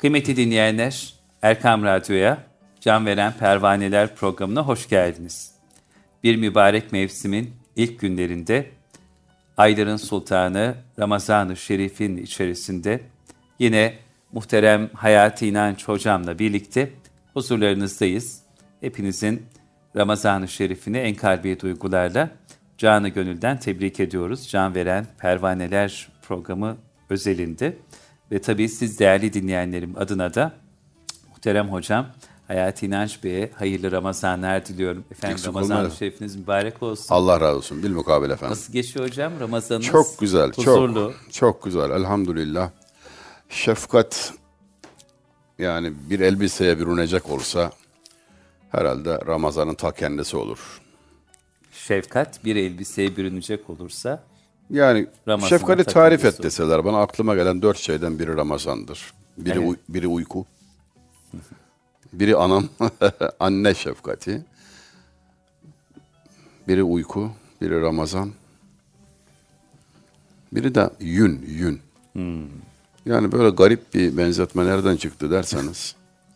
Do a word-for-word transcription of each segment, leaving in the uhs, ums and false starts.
Kıymetli dinleyenler, Erkam Radyo'ya Can Veren Pervaneler programına hoş geldiniz. Bir mübarek mevsimin ilk günlerinde, ayların sultanı Ramazan-ı Şerif'in içerisinde yine muhterem Hayati İnanç Hocam'la birlikte huzurlarınızdayız. Hepinizin Ramazan-ı Şerif'ini en kalbi duygularla canı gönülden tebrik ediyoruz. Can Veren Pervaneler programı özelinde. Ve tabii siz değerli dinleyenlerim adına da muhterem hocam Hayati İnanç Bey'e hayırlı Ramazanlar diliyorum. Efendim Eksik Ramazan-ı Şerifiniz mübarek olsun. Allah razı olsun. Bilmukabele efendim. Nasıl geçiyor hocam Ramazanınız? Çok güzel. Huzurlu. Çok, çok güzel. Elhamdülillah. Şefkat yani bir elbiseye bürünecek olsa herhalde Ramazan'ın ta kendisi olur. Şefkat bir elbiseye bürünecek olursa Yani Ramazan'ın şefkati ta tarif kendisi et deseler bana aklıma gelen dört şeyden biri Ramazan'dır. Biri, Evet. uy- biri uyku. Biri anam, anne şefkati. Biri uyku, biri Ramazan. Biri de yün, yün. Hmm. Yani böyle garip bir benzetme nereden çıktı derseniz.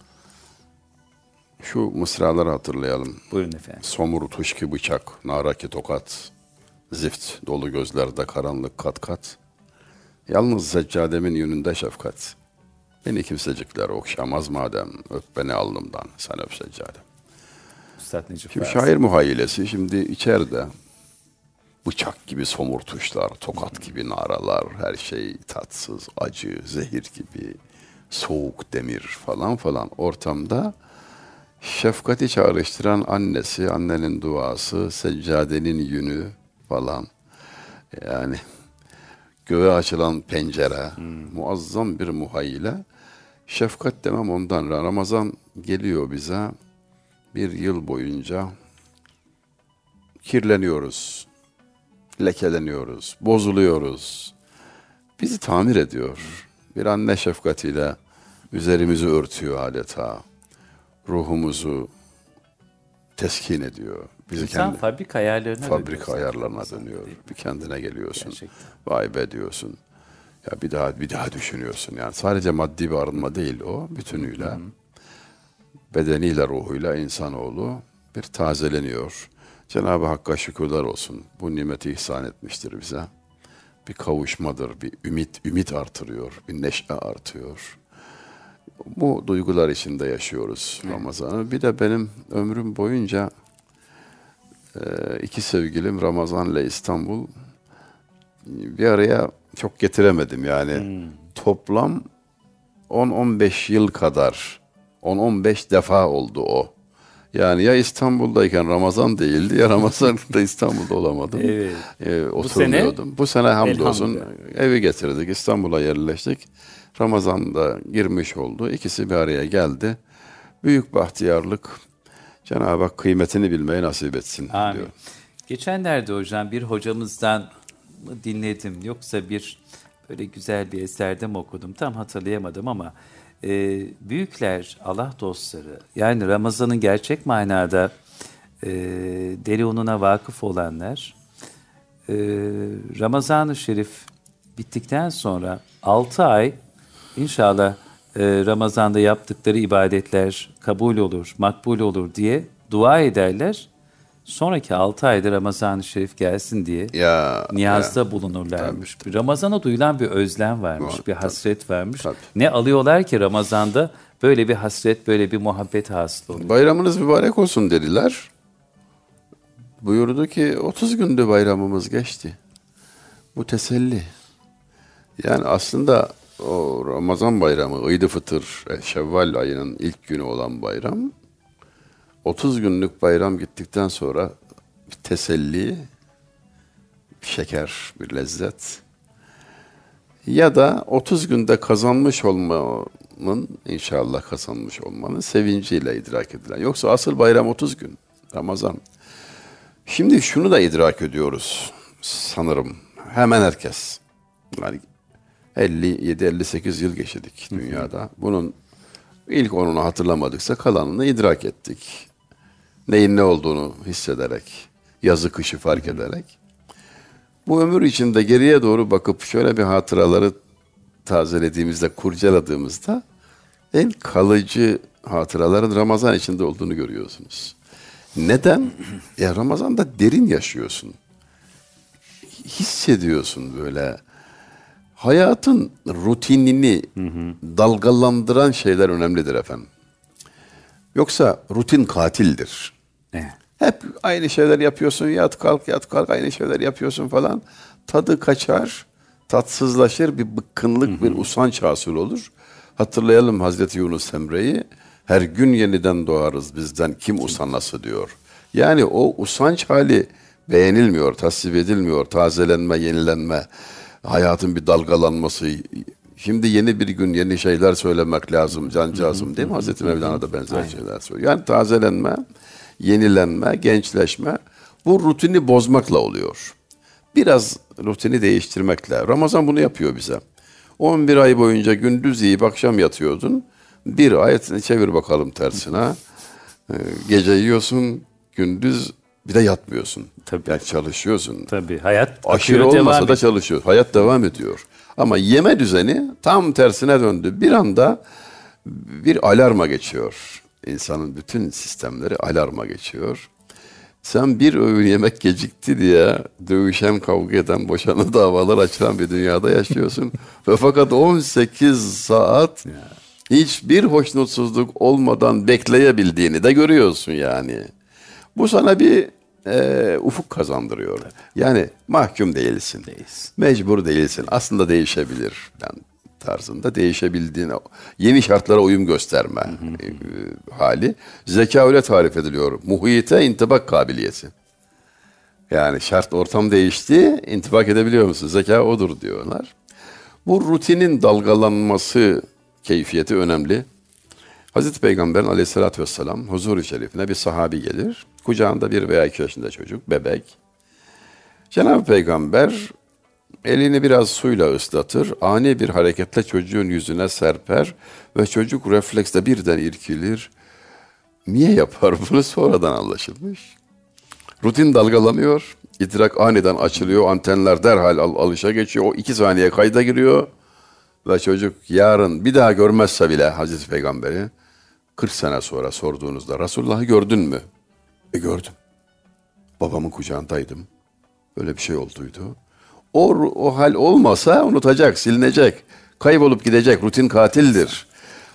Şu mısraları hatırlayalım. Buyurun efendim. Somurut hışkı bıçak, naraki tokat, zift dolu gözlerde karanlık kat kat. Yalnız seccademin yönünde şefkat. Beni kimsecikler okşamaz madem, öp beni alnımdan, sen öp seccadem. Üstad Necip Şimdi Fazıl. şair muhayyilesi şimdi içeride bıçak gibi somurtuşlar, tokat gibi naralar, her şey tatsız, acı, zehir gibi, soğuk demir falan falan ortamda şefkati çağrıştıran annesi, annenin duası, seccadenin yünü falan. Yani göğe açılan pencere, muazzam bir muhayyile. Şefkat demem ondan. Ramazan geliyor bize bir yıl boyunca kirleniyoruz, lekeleniyoruz, bozuluyoruz. Bizi tamir ediyor. Bir anne şefkatiyle üzerimizi örtüyor adeta. Ruhumuzu teskin ediyor. Bizi İnsan kendi fabrika ayarlarına fabrika dönüyor zaten. ayarlarına dönüyor. Bir kendine geliyorsun. Gerçekten. Vay be diyorsun. Ya bir daha bir daha düşünüyorsun. Yani sadece maddi bir arınma değil o. Bütünüyle, hı hı. bedeniyle, ruhuyla insanoğlu bir tazeleniyor. Cenab-ı Hakk'a şükürler olsun. Bu nimeti ihsan etmiştir bize. Bir kavuşmadır, bir ümit, ümit artırıyor, bir neşe artıyor. Bu duygular içinde yaşıyoruz Ramazan'ı. Bir de benim ömrüm boyunca e, iki sevgilim Ramazan ile İstanbul bir araya çok getiremedim. Yani hmm. toplam on on beş yıl kadar, on on beş defa oldu o. Yani ya İstanbul'dayken Ramazan değildi ya Ramazan'da İstanbul'da olamadım. Evet. Ee, oturmuyordum. Bu sene, Bu sene hamdolsun evi getirdik. İstanbul'a yerleştik. Ramazan'da girmiş oldu. İkisi bir araya geldi. Büyük bahtiyarlık. Cenab-ı Hak kıymetini bilmeyi nasip etsin Amin. diyor. Geçenlerde hocam bir hocamızdan dinledim. Yoksa bir böyle güzel bir eserde mi okudum? Tam hatırlayamadım ama e, büyükler, Allah dostları, yani Ramazan'ın gerçek manada e, derununa vakıf olanlar, e, Ramazan-ı Şerif bittikten sonra altı ay inşallah e, Ramazan'da yaptıkları ibadetler kabul olur, makbul olur diye dua ederler. Sonraki altı ayda Ramazan-ı Şerif gelsin diye ya, niyazda ya. bulunurlarmış. Tabii. Ramazan'a duyulan bir özlem varmış, Tabii. bir hasret varmış. Tabii. Ne alıyorlar ki Ramazan'da böyle bir hasret, böyle bir muhabbet hasıl oluyor. Bayramınız mübarek olsun dediler. Buyurdu ki otuz gündü bayramımız geçti. Bu teselli. Yani aslında o Ramazan bayramı, İd-i Fıtır, Şevval ayının ilk günü olan bayram, otuz günlük bayram gittikten sonra bir teselli, bir şeker, bir lezzet. Ya da otuz günde kazanmış olmanın, inşallah kazanmış olmanın sevinciyle idrak edilen. Yoksa asıl bayram otuz gün, Ramazan. Şimdi şunu da idrak ediyoruz sanırım. Hemen herkes. Yani elli yedi elli sekiz yıl geçirdik dünyada. Bunun ilk onunu hatırlamadıksa kalanını idrak ettik. Neyin ne olduğunu hissederek, yazı kışı fark ederek. Bu ömür içinde geriye doğru bakıp şöyle bir hatıraları tazelediğimizde, kurcaladığımızda en kalıcı hatıraların Ramazan içinde olduğunu görüyorsunuz. Neden? Ya Ramazan'da derin yaşıyorsun. Hissediyorsun böyle. Hayatın rutinini hı hı. dalgalandıran şeyler önemlidir efendim. Yoksa rutin katildir. Evet. Hep aynı şeyler yapıyorsun, yat kalk yat kalk aynı şeyler yapıyorsun falan. Tadı kaçar, tatsızlaşır, bir bıkkınlık, hı hı. bir usanç hasıl olur. Hatırlayalım Hazreti Yunus Emre'yi. Her gün yeniden doğarız bizden kim usanası diyor. Yani o usanç hali beğenilmiyor, tasvip edilmiyor. Tazelenme, yenilenme, hayatın bir dalgalanması. Şimdi yeni bir gün yeni şeyler söylemek lazım, cancağızım değil mi? Hazreti Mevlana da benzer Aynen. şeyler söylüyor. Yani tazelenme, yenilenme, gençleşme bu rutini bozmakla oluyor. Biraz rutini değiştirmekle. Ramazan bunu yapıyor bize. on bir ay boyunca gündüz yiyip akşam yatıyordun. Bir ay çevir bakalım tersine. Gece yiyorsun, gündüz bir de yatmıyorsun. Tabii. Yani çalışıyorsun. Tabii. Hayat aşırı olmasa da çalışıyor. Hayat devam ediyor. Ama yeme düzeni tam tersine döndü. Bir anda bir alarma geçiyor. İnsanın bütün sistemleri alarma geçiyor. Sen bir öğün yemek gecikti diye dövüşen, kavga eden, boşanan davalar açılan bir dünyada yaşıyorsun. Ve fakat on sekiz saat hiçbir hoşnutsuzluk olmadan bekleyebildiğini de görüyorsun yani. Bu sana bir e, ufuk kazandırıyor. Tabii. Yani mahkum değilsin. Değilsin. Mecbur değilsin. Aslında değişebilir. Yani tarzında değişebildiğine, yeni şartlara uyum gösterme hı hı. E, hali. Zeka öyle tarif ediliyor. Muhite intibak kabiliyeti. Yani şart ortam değişti, intibak edebiliyor musun? Zeka odur diyorlar. Bu rutinin dalgalanması keyfiyeti önemli. Hazreti Peygamber'in aleyhissalatü vesselam huzur-u şerifine bir sahabi gelir. Kucağında bir veya iki yaşında çocuk, bebek. Cenab-ı Peygamber elini biraz suyla ıslatır, ani bir hareketle çocuğun yüzüne serper ve çocuk refleksle birden irkilir. Niye yapar bunu? Sonradan anlaşılmış. Rutin dalgalanıyor, idrak aniden açılıyor, antenler derhal al- alışa geçiyor, o iki saniye kayda giriyor ve çocuk yarın bir daha görmezse bile Hazreti Peygamber'i kırk sene sonra sorduğunuzda Resulullah'ı gördün mü? E gördüm. Babamın kucağındaydım. Böyle bir şey olduydu. O, o hal olmasa unutacak, silinecek. Kaybolup gidecek. Rutin katildir.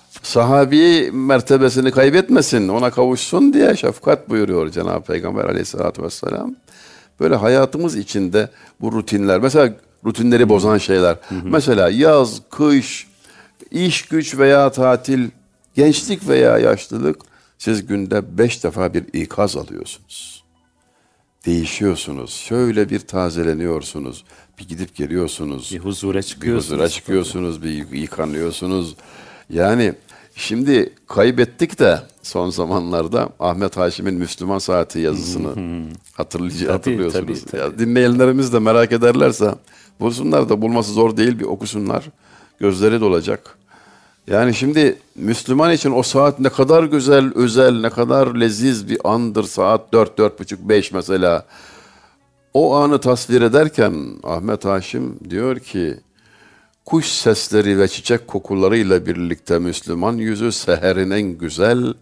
Sahabi mertebesini kaybetmesin, ona kavuşsun diye şefkat buyuruyor Cenab-ı Peygamber aleyhissalatü vesselam. Böyle hayatımız içinde bu rutinler, mesela rutinleri bozan şeyler. Hı hı. Mesela yaz, kış, iş güç veya tatil, gençlik veya yaşlılık, siz günde beş defa bir ikaz alıyorsunuz. Değişiyorsunuz. Şöyle bir tazeleniyorsunuz. Bir gidip geliyorsunuz. Bir huzura çıkıyorsunuz. Bir huzura çıkıyorsunuz, bir yıkanıyorsunuz. Yani şimdi kaybettik de son zamanlarda Ahmet Haşim'in Müslüman Saati yazısını hatırlayıcı hatırlıyorsunuz. Tabii, tabii. Ya, dinleyenlerimiz de merak ederlerse bulsunlar da, bulması zor değil, bir okusunlar. Gözleri dolacak. Yani şimdi Müslüman için o saat ne kadar güzel, özel, ne kadar leziz bir andır. Saat dört, dört buçuk, beş mesela. O anı tasvir ederken Ahmet Haşim diyor ki, kuş sesleri ve çiçek kokularıyla birlikte Müslüman yüzü seherin en güzel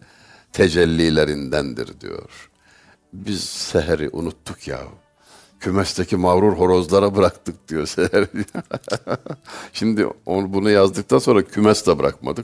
tecellilerindendir diyor. Biz seheri unuttuk ya. Kümesteki mağrur horozlara bıraktık diyor seher. Şimdi onu, bunu yazdıktan sonra kümes de bırakmadık.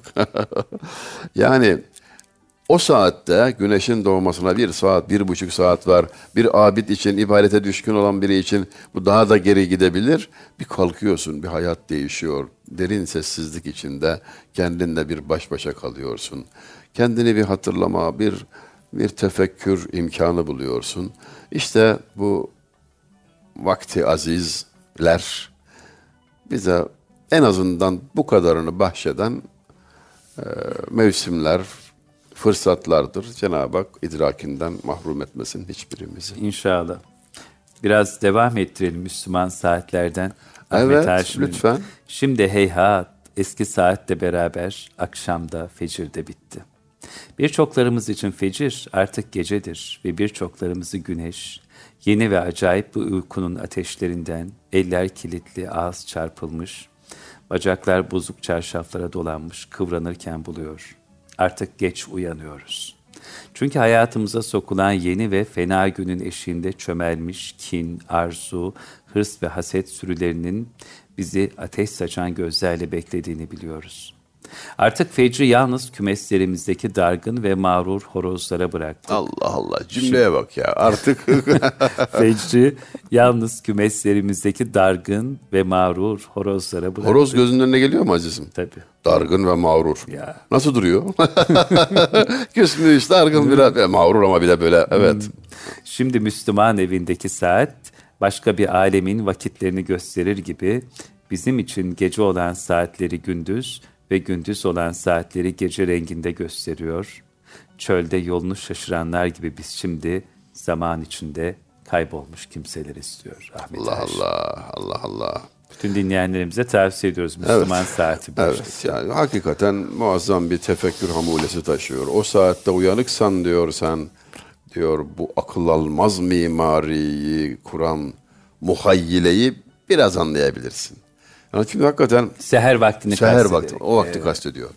Yani o saatte güneşin doğmasına bir saat, bir buçuk saat var. Bir abid için, ibadete düşkün olan biri için bu daha da geri gidebilir. Bir kalkıyorsun, bir hayat değişiyor. Derin sessizlik içinde kendinle bir baş başa kalıyorsun. Kendini bir hatırlama, bir bir tefekkür imkanı buluyorsun. İşte bu vakti azizler bize en azından bu kadarını bahşeden e, mevsimler, fırsatlardır. Cenab-ı Hak idrakinden mahrum etmesin hiçbirimizi. İnşallah. Biraz devam ettirelim Müslüman saatlerden. Evet, Ahmet lütfen. Şimdi heyhat, eski saatle beraber akşamda, fecirde bitti. Birçoklarımız için fecir artık gecedir ve birçoklarımızı güneş, yeni ve acayip bu uykunun ateşlerinden, eller kilitli, ağız çarpılmış, Bacaklar bozuk çarşaflara dolanmış, kıvranırken buluyor. Artık geç uyanıyoruz. Çünkü hayatımıza sokulan yeni ve fena günün eşiğinde çömelmiş kin, arzu, hırs ve haset sürülerinin bizi ateş saçan gözlerle beklediğini biliyoruz. Artık fecri yalnız kümeslerimizdeki dargın ve mağrur horozlara bıraktık. Allah Allah, cümleye bak ya artık. Fecri yalnız kümeslerimizdeki dargın ve mağrur horozlara bıraktık. Horoz gözünün önüne geliyor mu azizim? Tabii. Dargın ve mağrur. Ya. Nasıl duruyor? Küsmüş, dargın biraz. E, mağrur ama bir de böyle, evet. Şimdi Müslüman evindeki saat başka bir alemin vakitlerini gösterir gibi bizim için gece olan saatleri gündüz ve gündüz olan saatleri gece renginde gösteriyor. Çölde yolunu şaşıranlar gibi biz şimdi zaman içinde kaybolmuş kimseler istiyor. Ahmet Allah Haşim. Allah, Allah Allah. Bütün dinleyenlerimize tavsiye ediyoruz Müslüman Evet. saati. Evet, yani hakikaten muazzam bir tefekkür hamulesi taşıyor. O saatte uyanıksan diyor sen, diyor bu akıl almaz mimariyi kuran muhayyileyi biraz anlayabilirsin. Yani çünkü hakikaten Seher vaktini seher kastederek. vakti, o vakti kastediyor.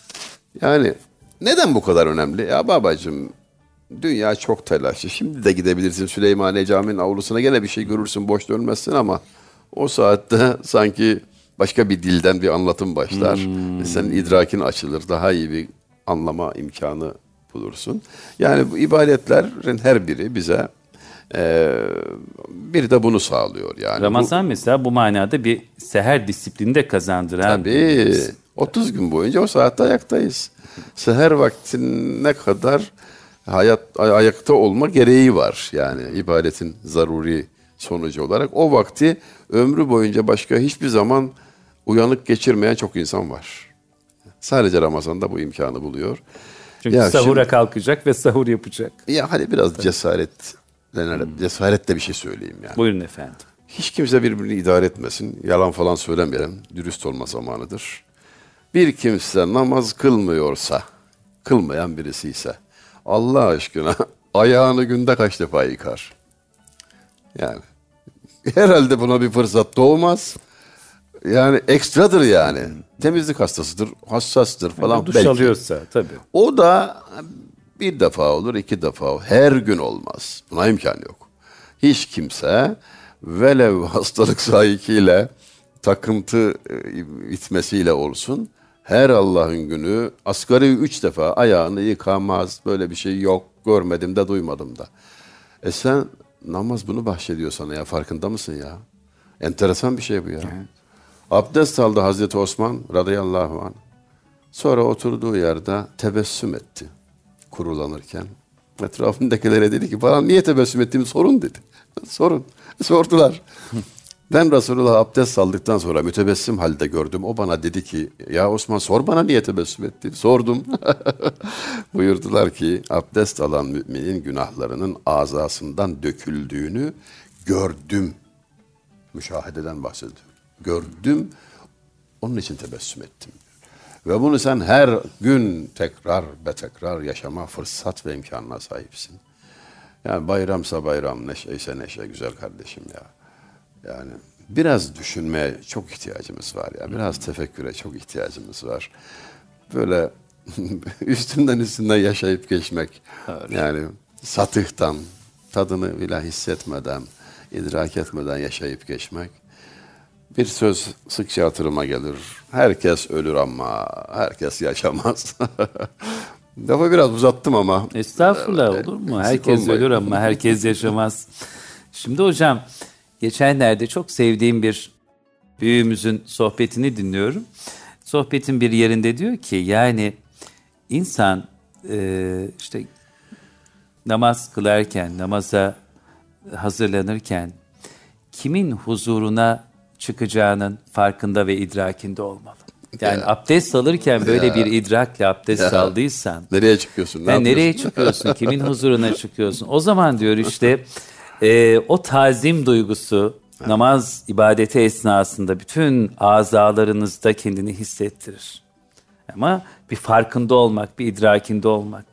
Yani neden bu kadar önemli? Ya babacığım, dünya çok telaşlı. Şimdi de gidebilirsin Süleymaniye Camii'nin avlusuna, gene bir şey görürsün, boş dönmezsin ama o saatte sanki başka bir dilden bir anlatım başlar. Hmm. Senin idrakin açılır, daha iyi bir anlama imkanı bulursun. Yani bu ibadetlerin her biri bize e, bir de bunu sağlıyor. Yani Ramazan bu, mesela bu manada bir seher disiplini de kazandıran. tabii otuz gün boyunca o saatte ayaktayız. Seher vaktine kadar hayat ayakta olma gereği var. Yani ibadetin zaruri sonucu olarak o vakti ömrü boyunca başka hiçbir zaman uyanık geçirmeyen çok insan var. Sadece Ramazan'da bu imkanı buluyor. Çünkü ya sahura şimdi, kalkacak ve sahur yapacak. ya hadi biraz cesaret, hmm. cesaretle bir şey söyleyeyim yani. Buyurun efendim. Hiç kimse birbirini idare etmesin. Yalan falan söylemeyelim. Dürüst olma zamanıdır. Bir kimse namaz kılmıyorsa, kılmayan birisi ise Allah aşkına ayağını günde kaç defa yıkar? Yani herhalde buna bir fırsat doğmaz. Yani ekstradır yani. Hmm. Temizlik hastasıdır, hassastır falan. Yani duş belki. alıyorsa tabii. O da bir defa olur, iki defa olur. Her gün olmaz. Buna imkan yok. Hiç kimse velev hastalık sahikiyle, takıntı itmesiyle olsun, her Allah'ın günü asgari üç defa ayağını yıkamaz. Böyle bir şey yok. Görmedim de duymadım da. E sen, namaz bunu bahşediyor sana ya, farkında mısın ya? Enteresan bir şey bu ya. Evet. Abdest aldı Hazreti Osman radıyallahu anh. Sonra oturduğu yerde tebessüm etti kurulanırken. Etrafındakilere dedi ki bana niye tebessüm ettiğimi sorun dedi. Sorun. Sordular. Ben Resulullah abdest aldıktan sonra mütebessim halde gördüm. O bana dedi ki ya Osman sor bana niye tebessüm ettin? Sordum. Buyurdular ki abdest alan müminin günahlarının azasından döküldüğünü gördüm. Müşahededen bahsediyorum. Gördüm. Onun için tebessüm ettim. Ve bunu sen her gün tekrar ve tekrar yaşama fırsat ve imkanına sahipsin. Yani bayramsa bayram, neşeyse neşe güzel kardeşim ya. Yani biraz düşünmeye çok ihtiyacımız var ya. Biraz tefekküre çok ihtiyacımız var. Böyle üstünden üstünden yaşayıp geçmek. Evet. Yani satıhtan, tadını bile hissetmeden, idrak etmeden yaşayıp geçmek. Bir söz sıkça hatırıma gelir. Herkes ölür ama herkes yaşamaz. Lafı biraz uzattım ama. Estağfurullah, olur mu? Herkes ölür ama herkes yaşamaz. Şimdi hocam, geçenlerde çok sevdiğim bir büyüğümüzün sohbetini dinliyorum. Sohbetin bir yerinde diyor ki yani insan e, işte namaz kılarken, namaza hazırlanırken kimin huzuruna çıkacağının farkında ve idrakinde olmalı. Yani ya. Abdest alırken böyle ya. bir idrakle abdest ya. aldıysan. Nereye çıkıyorsun? Ne yani nereye çıkıyorsun? Kimin huzuruna çıkıyorsun? O zaman diyor işte e, o tazim duygusu ha. namaz ibadeti esnasında bütün azalarınızda kendini hissettirir. Ama bir farkında olmak, bir idrakinde olmak.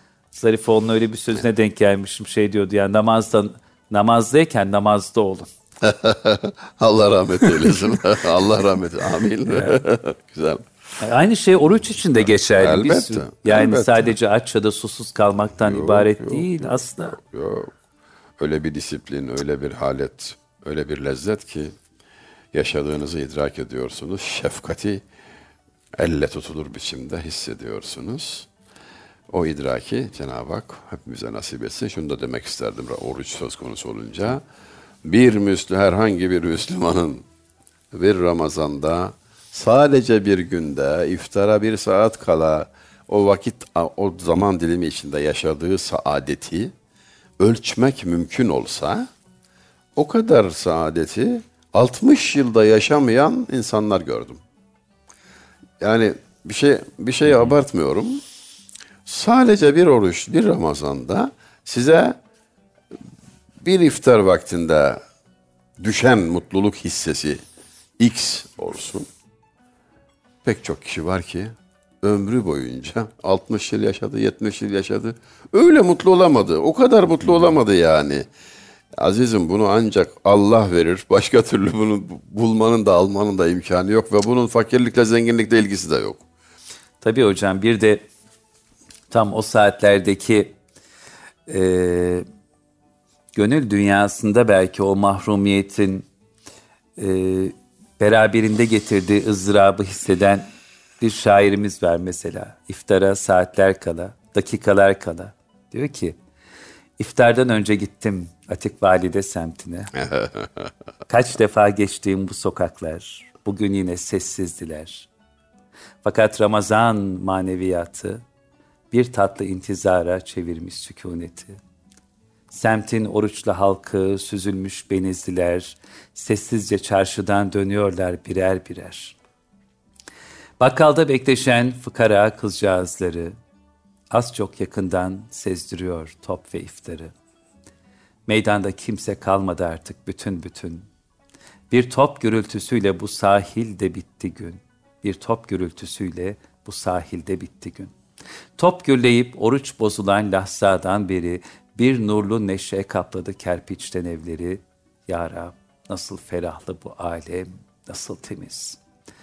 Zarifoğlu'nun öyle bir sözüne denk gelmişim. Şey diyordu yani namazda, namazdayken namazda olun. Allah rahmet eylesin. Allah rahmet eylesin. Amin. Güzel. Aynı şey oruç için de geçerli. Elbette. Biz, yani elbette. sadece aç ya da susuz kalmaktan yok, ibaret yok, değil yok, aslında. Yok. Öyle bir disiplin, öyle bir halet, öyle bir lezzet ki yaşadığınızı idrak ediyorsunuz. Şefkati elle tutulur biçimde hissediyorsunuz. O idraki Cenab-ı Hak hepimize nasip etsin. Şunu da demek isterdim oruç söz konusu olunca. Bir Müslü, herhangi bir Müslümanın bir Ramazan'da sadece bir günde iftara bir saat kala o vakit, o zaman dilimi içinde yaşadığı saadeti ölçmek mümkün olsa, o kadar saadeti altmış yılda yaşamayan insanlar gördüm. Yani bir şey bir şey abartmıyorum. Sadece bir oruç, bir Ramazan'da size bir iftar vaktinde düşen mutluluk hissesi X olsun. Pek çok kişi var ki ömrü boyunca altmış yıl yaşadı, yetmiş yıl yaşadı. Öyle mutlu olamadı. O kadar mutlu olamadı yani. Azizim, bunu ancak Allah verir. Başka türlü bunu bulmanın da almanın da imkanı yok ve bunun fakirlikle zenginlikle ilgisi de yok. Tabii hocam, bir de tam o saatlerdeki e, gönül dünyasında belki o mahrumiyetin e, beraberinde getirdiği ızdırabı hisseden bir şairimiz var mesela. İftara saatler kala, dakikalar kala. Diyor ki, İftardan önce gittim Atik Valide semtine. Kaç defa geçtiğim bu sokaklar bugün yine sessizdiler. Fakat Ramazan maneviyatı bir tatlı intizara çevirmiş sükuneti. Semtin oruçlu halkı süzülmüş benizliler, sessizce çarşıdan dönüyorlar birer birer. Bakkalda bekleşen fıkara kızcağızları az çok yakından sezdiriyor top ve iftarı. Meydanda kimse kalmadı artık bütün bütün. Bir top gürültüsüyle bu sahilde bitti gün. Bir top gürültüsüyle bu sahilde bitti gün. Top gürleyip oruç bozulan lahzadan beri bir nurlu neşe kapladı kerpiçten evleri. Ya Rab, nasıl ferahlı bu alem, nasıl temiz.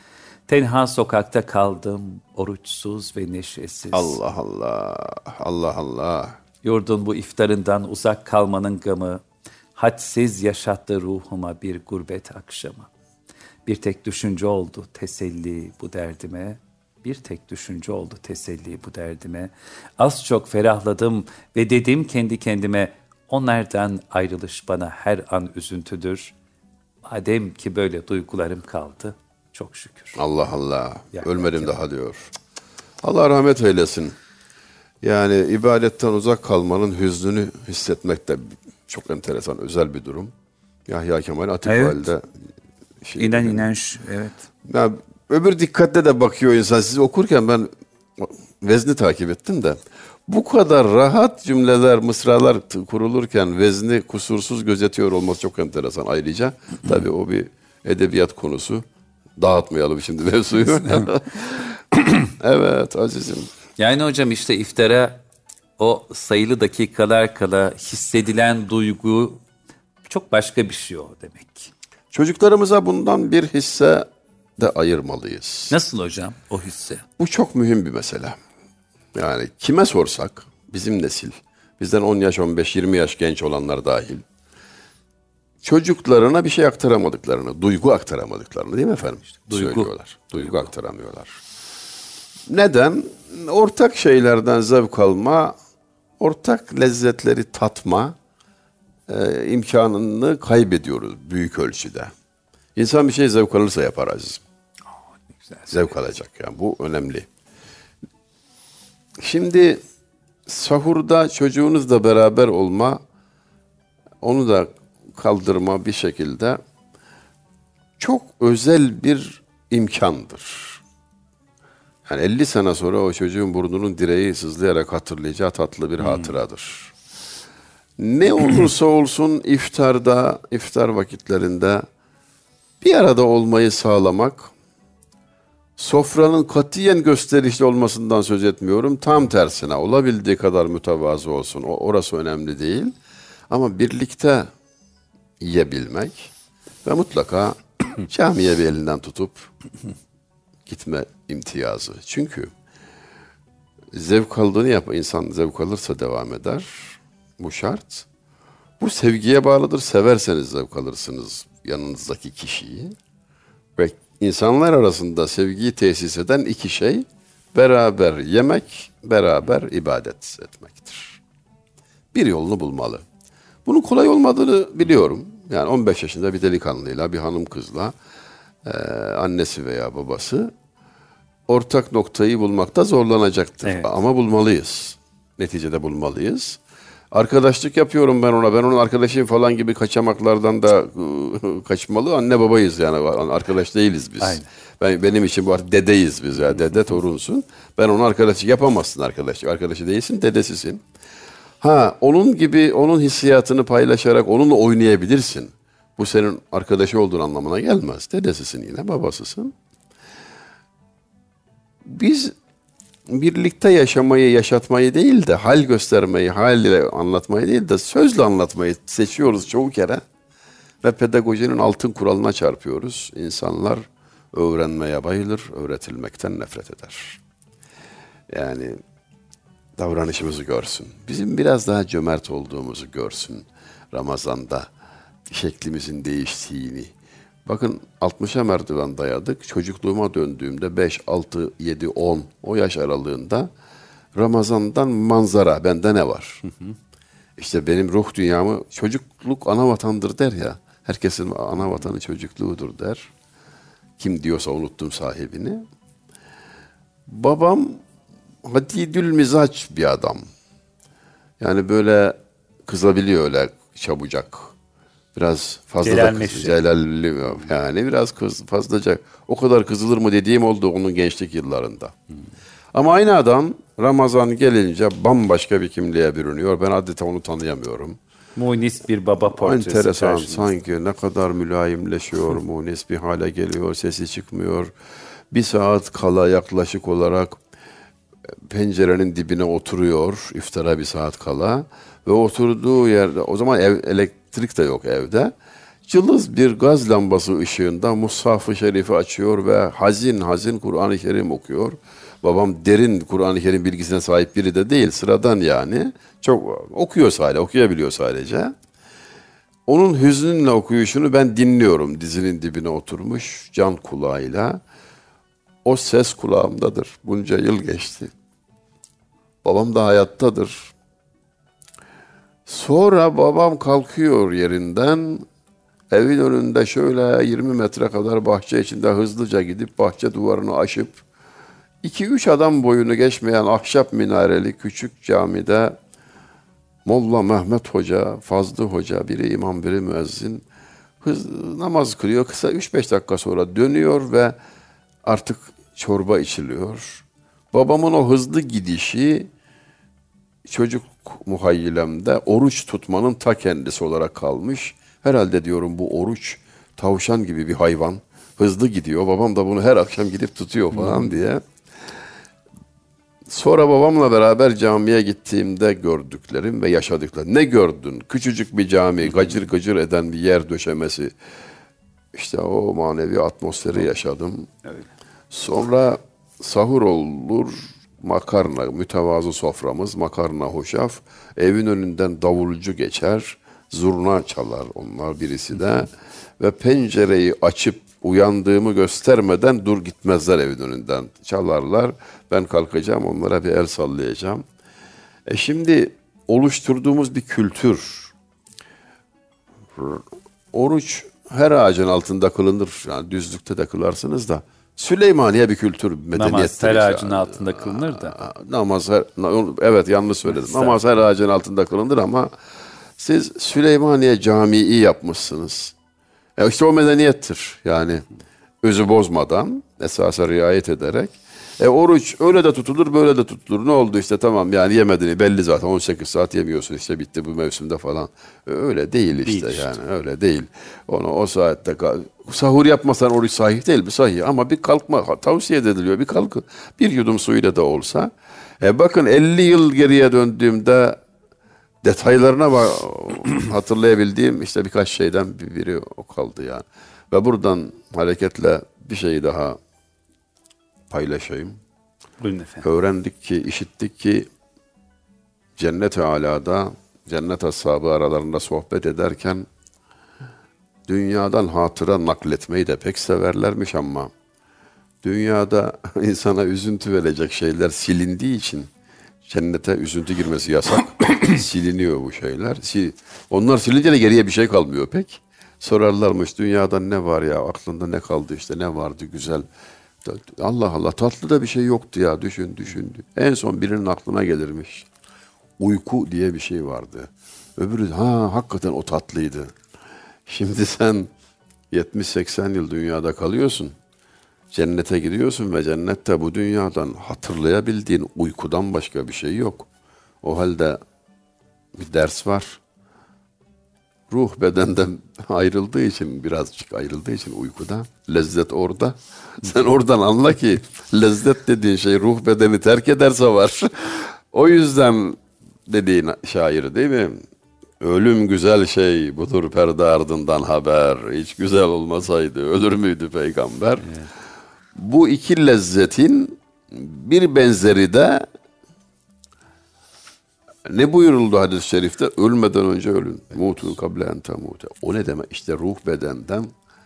Tenha sokakta kaldım, oruçsuz ve neşesiz. Allah Allah, Allah Allah. Yurdun bu iftarından uzak kalmanın gamı, hadsiz yaşattı ruhuma bir gurbet akşamı. Bir tek düşünce oldu teselli bu derdime, bir tek düşünce oldu teselli bu derdime. Az çok ferahladım ve dedim kendi kendime, onlardan ayrılış bana her an üzüntüdür. Madem ki böyle duygularım kaldı, çok şükür. Allah Allah. Ya, Ölmedim ya. daha diyor. Allah rahmet eylesin. Yani ibadetten uzak kalmanın hüznünü hissetmek de çok enteresan, özel bir durum. Yahya Kemal Atikvalide. Evet. Şey, İnan inanç, evet. Ya, öbür dikkatle de bakıyor insan. Siz okurken ben vezni takip ettim de bu kadar rahat cümleler, mısralar kurulurken vezni kusursuz gözetiyor olması çok enteresan. Ayrıca tabii o bir edebiyat konusu. Dağıtmayalım şimdi mevzuyu. Evet azizim. Yani hocam işte iftara o sayılı dakikalar kala hissedilen duygu çok başka bir şey o demek. Çocuklarımıza bundan bir hisse de ayırmalıyız. Nasıl hocam o hisse? Bu çok mühim bir mesele. Yani kime sorsak, bizim nesil, bizden on yaş, on beş, yirmi yaş genç olanlar dahil, çocuklarına bir şey aktaramadıklarını, duygu aktaramadıklarını değil mi efendim? İşte, duygu. Söylüyorlar. Duygu, duygu aktaramıyorlar. Neden? Ortak şeylerden zevk alma, ortak lezzetleri tatma e, imkanını kaybediyoruz büyük ölçüde. İnsan bir şey zevk alırsa yapar azizim. Güzel. Zevk alacak yani, bu önemli. Şimdi sahurda çocuğunuzla beraber olma, onu da kaldırma bir şekilde çok özel bir imkandır. Yani elli sene sonra o çocuğun burnunun direği sızlayarak hatırlayacağı tatlı bir hatıradır. Ne olursa olsun iftarda, iftar vakitlerinde bir arada olmayı sağlamak, sofranın katiyen gösterişli olmasından söz etmiyorum. Tam tersine olabildiği kadar mütevazı olsun. O, orası önemli değil. Ama birlikte yiyebilmek, ve mutlaka camiye bir elinden tutup gitme imtiyazı. Çünkü zevk aldığını yap, insan zevk alırsa devam eder. Bu şart. Bu sevgiye bağlıdır. Severseniz zevk alırsınız yanınızdaki kişiyi. Ve insanlar arasında sevgiyi tesis eden iki şey, beraber yemek, beraber ibadet etmektir. Bir yolunu bulmalı. Bunun kolay olmadığını biliyorum. Yani on beş yaşında bir delikanlıyla, bir hanım kızla, e, annesi veya babası ortak noktayı bulmakta zorlanacaktır. Evet. Ama bulmalıyız. Neticede bulmalıyız. Arkadaşlık yapıyorum ben ona, ben onun arkadaşıyım falan gibi kaçamaklardan da ıı, kaçmalı. Anne babayız yani, arkadaş değiliz biz. Aynen. Ben, benim için bu artık dedeyiz biz ya, dede torunsun. Ben onun arkadaşı yapamazsın arkadaşı. Arkadaşı değilsin, dedesisin. Ha, onun gibi, onun hissiyatını paylaşarak onunla oynayabilirsin. Bu senin arkadaşı olduğun anlamına gelmez. Dedesisin yine, babasısın. Biz birlikte yaşamayı, yaşatmayı değil de hal göstermeyi, hal ile anlatmayı değil de sözle anlatmayı seçiyoruz çoğu kere. Ve pedagojinin altın kuralına çarpıyoruz. İnsanlar öğrenmeye bayılır, öğretilmekten nefret eder. Yani davranışımızı görsün. Bizim biraz daha cömert olduğumuzu görsün. Ramazan'da şeklimizin değiştiğini. Bakın altmışa merdiven dayadık. Çocukluğuma döndüğümde beş, altı, yedi, on o yaş aralığında Ramazan'dan manzara bende ne var? Hı hı. İşte benim ruh dünyamı, çocukluk ana vatandır der ya. Herkesin ana vatanı çocukluğudur der. Kim diyorsa unuttum sahibini. Babam hadidül mizaç bir adam. Yani böyle kızabiliyor öyle çabucak. Biraz fazla da kız, celalli yani biraz kız fazlaca. O kadar kızılır mı dediğim oldu onun gençlik yıllarında. Hmm. Ama aynı adam Ramazan gelince bambaşka bir kimliğe bürünüyor. Ben adeta onu tanıyamıyorum. Munis bir baba portresi. Enteresan karşınızda. Sanki ne kadar mülayimleşiyor, munis bir hale geliyor, sesi çıkmıyor. Bir saat kala yaklaşık olarak pencerenin dibine oturuyor, iftara bir saat kala. Ve oturduğu yerde, o zaman ev, elektrik de yok evde. Cılız bir gaz lambası ışığında Mushaf-ı Şerif'i açıyor ve hazin hazin Kur'an-ı Kerim okuyor. Babam derin Kur'an-ı Kerim bilgisine sahip biri de değil, sıradan yani. Çok okuyor sadece, okuyabiliyor sadece. Onun hüznünle okuyuşunu ben dinliyorum, dizinin dibine oturmuş can kulağıyla. O ses kulağımdadır. Bunca yıl geçti. Babam da hayattadır. Sonra babam kalkıyor yerinden, evin önünde şöyle yirmi metre kadar bahçe içinde hızlıca gidip bahçe duvarını aşıp iki üç adam boyunu geçmeyen ahşap minareli küçük camide Molla Mehmet Hoca, Fazlı Hoca, biri imam biri müezzin hız, namaz kılıyor. Kısa üç beş dakika sonra dönüyor ve artık çorba içiliyor. Babamın o hızlı gidişi çocuk muhayyilemde oruç tutmanın ta kendisi olarak kalmış. Herhalde diyorum bu oruç tavşan gibi bir hayvan. Hızlı gidiyor. Babam da bunu her akşam gidip tutuyor falan hmm. diye. Sonra babamla beraber camiye gittiğimde gördüklerim ve yaşadıklarım. Ne gördün? Küçücük bir cami, gacır gacır eden bir yer döşemesi. İşte o manevi atmosferi yaşadım. Evet. Sonra sahur olur, makarna, mütevazı soframız, makarna, hoşaf. Evin önünden davulcu geçer, zurna çalar onlar birisi de. Ve pencereyi açıp uyandığımı göstermeden dur gitmezler evin önünden. Çalarlar, ben kalkacağım, onlara bir el sallayacağım. E şimdi oluşturduğumuz bir kültür. Oruç her ağacın altında kılınır. Yani düzlükte de kılarsınız da. Süleymaniye bir kültür, medeniyettir. Namaz her ağacın altında kılınır da. Namaz her, evet yanlış söyledim. Namaz her ağacın altında kılınır ama siz Süleymaniye Camii yapmışsınız. E işte o medeniyettir. Yani özü bozmadan, esasa riayet ederek. E oruç öyle de tutulur, böyle de tutulur. Ne oldu işte tamam yani yemediğini belli zaten. on sekiz saat yemiyorsun işte bitti bu mevsimde falan. Öyle değil işte, değil işte. Yani öyle değil. Onu o saatte sahur yapmasan oruç sahih değil mi? Sahih ama bir kalkma tavsiye ediliyor. Bir kalkın. Bir yudum suyla da olsa. E bakın elli yıl geriye döndüğümde Detaylarına bak, hatırlayabildiğim işte birkaç şeyden biri o kaldı yani. Ve buradan hareketle bir şey daha paylaşayım. Buyurun efendim. Öğrendik ki, işittik ki cennet-i alada, cennet ashabı aralarında sohbet ederken dünyadan hatıra nakletmeyi de pek severlermiş ama dünyada insana üzüntü verecek şeyler silindiği için cennete üzüntü girmesi yasak. Siliniyor bu şeyler. Onlar silince de geriye bir şey kalmıyor pek. Sorarlarmış dünyadan ne var ya, aklında ne kaldı, işte ne vardı güzel. Allah Allah, tatlı da bir şey yoktu ya, düşün düşün. En son birinin aklına gelirmiş. Uyku diye bir şey vardı. Öbürü ha hakikaten o tatlıydı. Şimdi sen yetmiş seksen yıl dünyada kalıyorsun. Cennete gidiyorsun ve cennette bu dünyadan hatırlayabildiğin uykudan başka bir şey yok. O halde bir ders var. Ruh bedenden ayrıldığı için, birazcık ayrıldığı için uykuda, lezzet orada. Sen oradan anla ki lezzet dediğin şey ruh bedeni terk ederse var. O yüzden dediğin şair değil mi? Ölüm güzel şey, budur perde ardından haber. Hiç güzel olmasaydı ölür müydü peygamber? Evet. Bu iki lezzetin bir benzeri de ne buyuruldu hadis-i şerifte? Ölmeden önce ölün. Mutun kable en temute. O ne demek? İşte ruh bedenden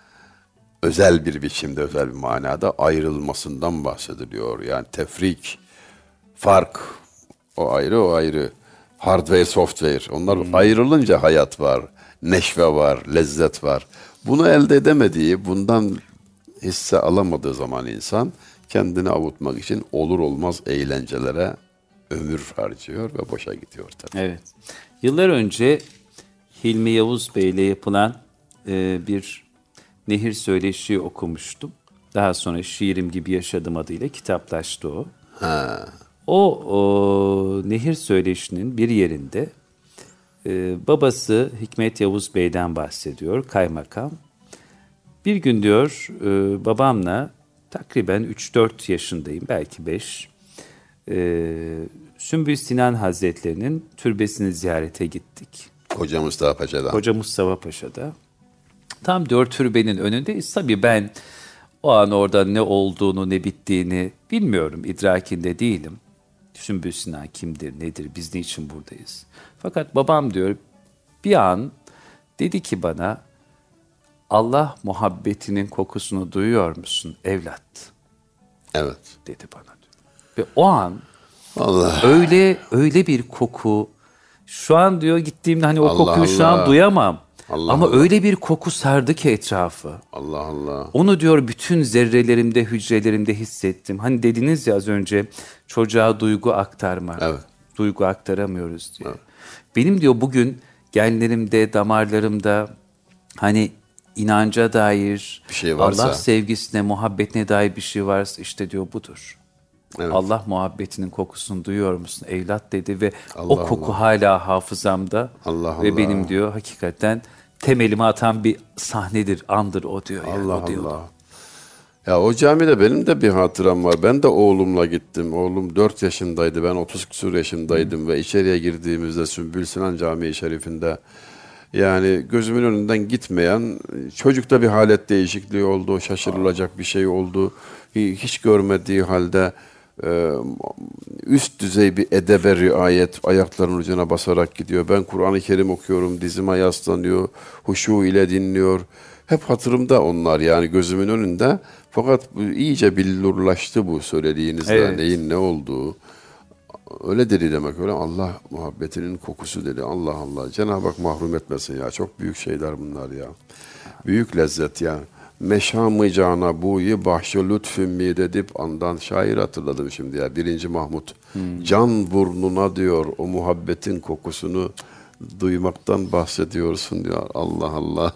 özel bir biçimde, özel bir manada ayrılmasından bahsediliyor. Yani tefrik, fark, o ayrı, o ayrı. Hardware, software. Onlar hmm. ayrılınca hayat var, neşve var, lezzet var. Bunu elde edemediği, bundan hisse alamadığı zaman insan kendini avutmak için olur olmaz eğlencelere ömür harcıyor ve boşa gidiyor tabii. Evet. Yıllar önce Hilmi Yavuz Bey ile yapılan e, bir nehir söyleşi okumuştum. Daha sonra Şiirim Gibi Yaşadım adıyla kitaplaştı o. Ha. O, o nehir söyleşinin bir yerinde e, babası Hikmet Yavuz Bey'den bahsediyor, kaymakam. Bir gün diyor e, babamla takriben üç dört yaşındayım, belki beş. E, Sümbül Sinan Hazretleri'nin türbesini ziyarete gittik. Koca Mustafa Paşa'da. Koca Mustafa Paşa'da. Tam diyor türbenin önündeyiz. Tabii ben o an orada ne olduğunu, ne bittiğini bilmiyorum, idrakinde değilim. Sümbül Sinan kimdir, nedir, biz niçin buradayız? Fakat babam diyor bir an dedi ki bana, Allah muhabbetinin kokusunu duyuyor musun evlat? Evet. Dedi bana diyor. Ve o an Allah. öyle öyle bir koku, şu an diyor gittiğimde hani o Allah kokuyu Allah. şu an duyamam. Allah Ama Allah. öyle bir koku sardı ki etrafı. Allah Allah. Onu diyor bütün zerrelerimde, hücrelerimde hissettim. Hani dediniz ya az önce çocuğa duygu aktarma. Evet. Duygu aktaramıyoruz diye. Evet. Benim diyor bugün genlerimde, damarlarımda hani inanca dair, bir şey varsa, Allah sevgisine, muhabbetine dair bir şey varsa işte diyor budur. Evet. Allah muhabbetinin kokusunu duyuyor musun evlat dedi ve Allah o koku Allah. Hala hafızamda. Allah ve Allah. Benim diyor hakikaten temelimi atan bir sahnedir, andır o diyor. Yani, Allah o diyor. Allah. Ya o camide benim de bir hatıram var. Ben de oğlumla gittim. Oğlum dört yaşındaydı. Ben otuz küsur yaşındaydım. Hı. Ve içeriye girdiğimizde Sümbül Sinan Camii Şerifinde yani gözümün önünden gitmeyen, çocukta bir halet değişikliği oldu. Şaşırılacak bir şey oldu. Hiç görmediği halde üst düzey bir edebe riayet, ayaklarının ucuna basarak gidiyor. Ben Kur'an-ı Kerim okuyorum, dizime yaslanıyor, huşu ile dinliyor. Hep hatırımda onlar yani gözümün önünde. Fakat iyice billurlaştı bu söylediğinizde, evet. Neyin ne olduğu. Öyle dedi demek, öyle Allah muhabbetinin kokusu dedi. Allah Allah, Cenab-ı Hak mahrum etmesin ya. Çok büyük şeyler bunlar ya. Büyük lezzet ya. Meşam-ı cana buyu bahşu lütfün mi dedip andan şair hatırladım şimdi ya. Birinci Mahmut. Hmm. Can burnuna diyor o muhabbetin kokusunu duymaktan bahsediyorsun diyor. Allah Allah.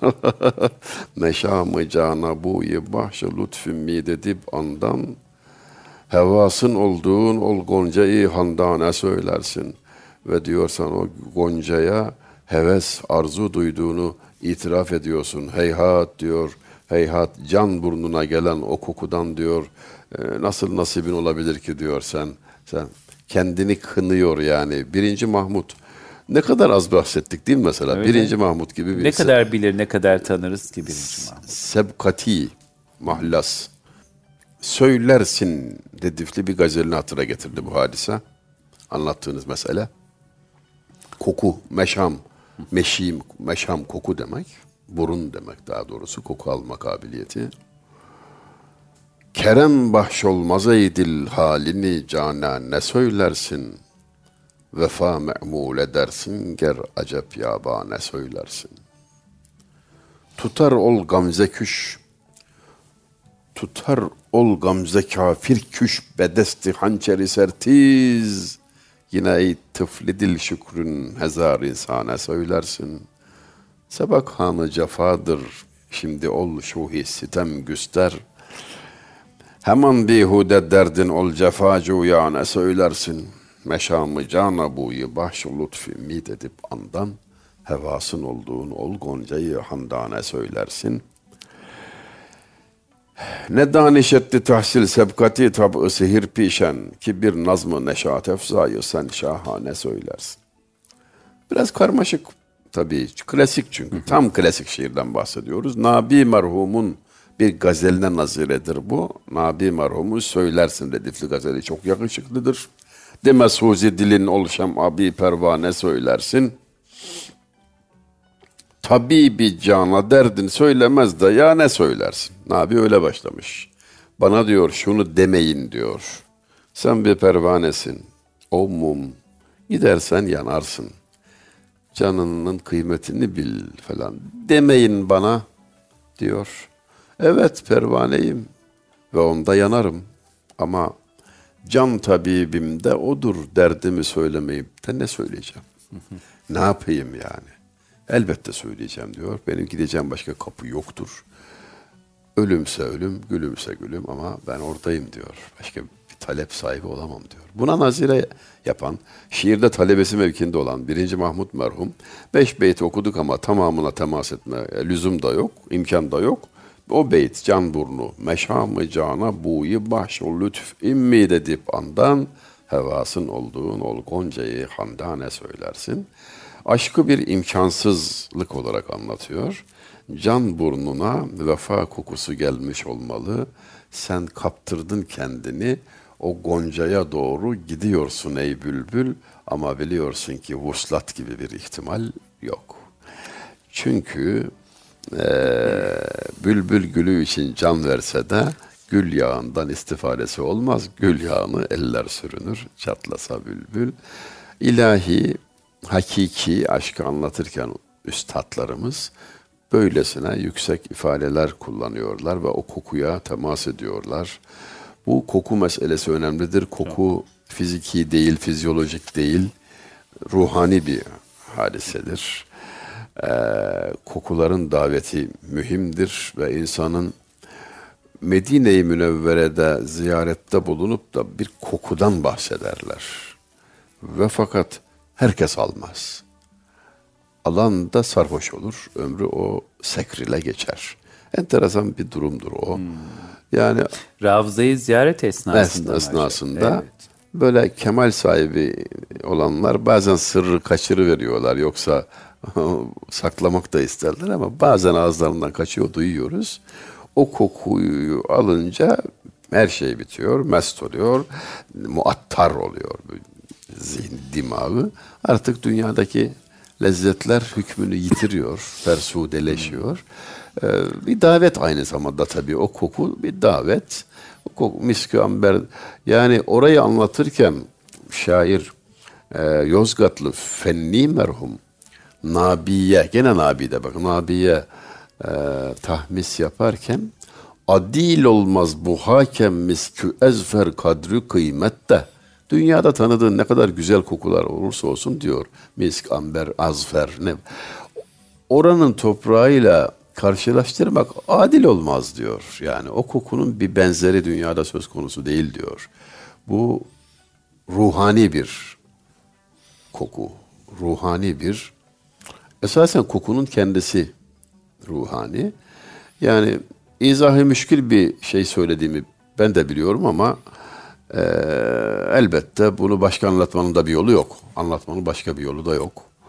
Meşam-ı cana buyu bahşu lütfün mi dedip andan hevasın olduğun ol goncayı handana söylersin. Ve diyorsan o goncaya heves arzu duyduğunu itiraf ediyorsun. Heyhat diyor. Heyhat can burnuna gelen o kokudan diyor e, nasıl nasibin olabilir ki diyor sen. Sen kendini kınıyor yani. Birinci Mahmut Ne kadar az bahsettik değil mi mesela? Öyle. Birinci Mahmut gibi birisi. Ne kadar bilir, ne kadar tanırız ki Birinci Mahmut. Sebkati, mahlas. Söylersin dedifli bir gazelini hatıra getirdi bu hadise. Anlattığınız mesele. Koku, meşam, meşim, meşam koku demek. Burun demek daha doğrusu, koku alma kabiliyeti. Kerem bahşolmaz ey dil halini cana ne söylersin? Vefa me'mul edersin ger acep yaba ne söylersin? Tutar ol gamze küş, tutar ol gamze kafir küş bedesti hançeri sertiz. Yine ey tıfli dil şükrün hezar insana söylersin. Sebak hanı cefadır, şimdi ol şuhi sitem güster. Hemen bihude derdin ol cefacu ya ne söylersin. Meşamı cana buyu bahşu lütfi ümid edip andan. Hevasın olduğun ol goncayı handane söylersin. Ne daniş etti tahsil sebkati tab'ı sihir pişen ki bir nazmı neşat efzayı sen şahane söylersin. Biraz karmaşık tabii, klasik çünkü. Tam klasik şiirden bahsediyoruz. Nabi merhumun bir gazeline naziredir bu. Nabi merhumu söylersin redifli gazeli çok yakışıklıdır. Deme suzi dilin olşam abi pervane söylersin. Tabibi cana derdin söylemez de ya ne söylersin? Nabi öyle başlamış. Bana diyor şunu demeyin diyor. Sen bir pervanesin. O mum gidersen yanarsın. Canının kıymetini bil falan. Demeyin bana diyor. Evet pervaneyim ve onda yanarım. Ama can tabibim de odur, derdimi söylemeyip de ne söyleyeceğim? Ne yapayım yani? Elbette söyleyeceğim diyor. Benim gideceğim başka kapı yoktur. Ölümse ölüm, gülümse gülüm ama ben oradayım diyor. Başka bir talep sahibi olamam diyor. Buna nazire yapan, şiirde talebesi mevkinde olan birinci Mahmut merhum, beş beyt okuduk ama tamamına temas etme lüzum da yok, imkan da yok. O beyt can burnu, meşamı cana buyu bahşol lütf immid edip andan, hevasın olduğun ol goncayı handane söylersin. Aşkı bir imkansızlık olarak anlatıyor. Can burnuna vefa kokusu gelmiş olmalı. Sen kaptırdın kendini, o goncaya doğru gidiyorsun ey bülbül. Ama biliyorsun ki vuslat gibi bir ihtimal yok. Çünkü Ee, bülbül gülü için can verse de gül yağından istifadesi olmaz. Gül yağını eller sürünür, çatlasa bülbül. İlahi, hakiki aşkı anlatırken üstadlarımız böylesine yüksek ifadeler kullanıyorlar ve o kokuya temas ediyorlar. Bu koku meselesi önemlidir. Koku fiziki değil, fizyolojik değil, ruhani bir hadisedir. Ee, kokuların daveti mühimdir ve insanın Medine-i Münevvere'de ziyarette bulunup da bir kokudan bahsederler. Ve fakat herkes almaz. Alan da sarhoş olur. Ömrü o sekrile geçer. Enteresan bir durumdur o. Hmm. Yani Ravzayı ziyaret esnasında. Esnasında evet. Böyle kemal sahibi olanlar bazen sırrı kaçırıveriyorlar. Yoksa saklamak da isterler ama bazen ağızlarından kaçıyor, duyuyoruz. O kokuyu alınca her şey bitiyor, mest oluyor, muattar oluyor zihin, dimağı. Artık dünyadaki lezzetler hükmünü yitiriyor, fersudeleşiyor. Ee, bir davet aynı zamanda tabii, o koku bir davet. O koku, misk-i amber. Yani orayı anlatırken şair e, Yozgatlı Fenni merhum Nabiye, gene Nabi'de bak, Nabiye e, tahmis yaparken adil olmaz bu hakem miskü ezfer kadri kıymette. Dünyada tanıdığın ne kadar güzel kokular olursa olsun diyor. Misk, amber, azfer. Ne? Oranın toprağıyla karşılaştırmak adil olmaz diyor. Yani o kokunun bir benzeri dünyada söz konusu değil diyor. Bu ruhani bir koku. Ruhani bir, esasen kokunun kendisi ruhani. Yani izah-ı müşkil bir şey söylediğimi ben de biliyorum ama e, elbette bunu başka anlatmanın da bir yolu yok. Anlatmanın başka bir yolu da yok.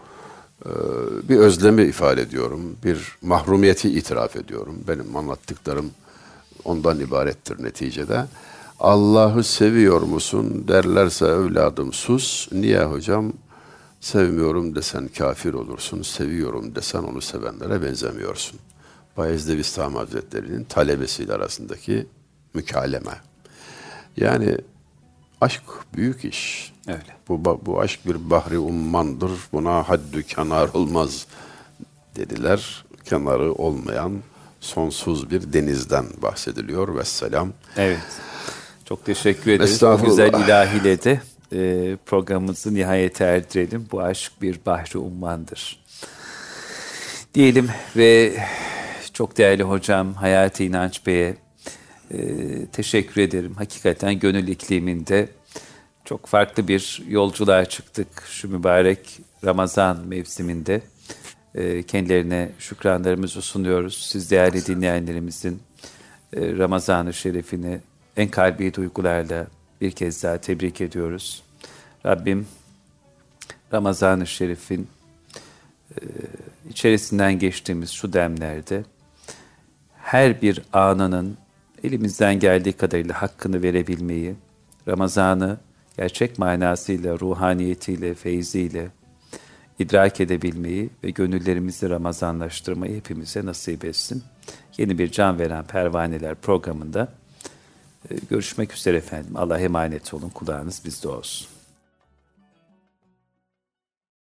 bir özlemi ifade ediyorum, bir mahrumiyeti itiraf ediyorum. Benim anlattıklarım ondan ibarettir neticede. Allah'ı seviyor musun derlerse evladım sus. Niye hocam? Sevmiyorum desen kafir olursun, seviyorum desen onu sevenlere benzemiyorsun. Bayezid Bistami Hazretleri'nin talebesiyle arasındaki mükaleme. Yani aşk büyük iş. Öyle. Bu, bu aşk bir bahri ummandır, buna haddü kenar olmaz dediler. Kenarı olmayan sonsuz bir denizden bahsediliyor. Vesselam. Evet. Çok teşekkür ederiz. Bu güzel ilahiyle de e, programımızı nihayete erdirelim. Bu aşk bir bahri ummandır diyelim ve çok değerli hocam Hayati İnanç Bey'e e, teşekkür ederim. Hakikaten gönül ikliminde çok farklı bir yolculuğa çıktık şu mübarek Ramazan mevsiminde. E, kendilerine şükranlarımızı sunuyoruz. Siz değerli dinleyenlerimizin e, Ramazan-ı Şerifini en kalbi duygularla bir kez daha tebrik ediyoruz. Rabbim Ramazan-ı Şerif'in e, içerisinden geçtiğimiz şu demlerde her bir anının elimizden geldiği kadarıyla hakkını verebilmeyi, Ramazan'ı gerçek manasıyla, ruhaniyetiyle, feyziyle idrak edebilmeyi ve gönüllerimizi Ramazanlaştırmayı hepimize nasip etsin. Yeni bir Can Veren Pervaneler programında görüşmek üzere efendim. Allah'a emanet olun. Kulağınız bizde olsun.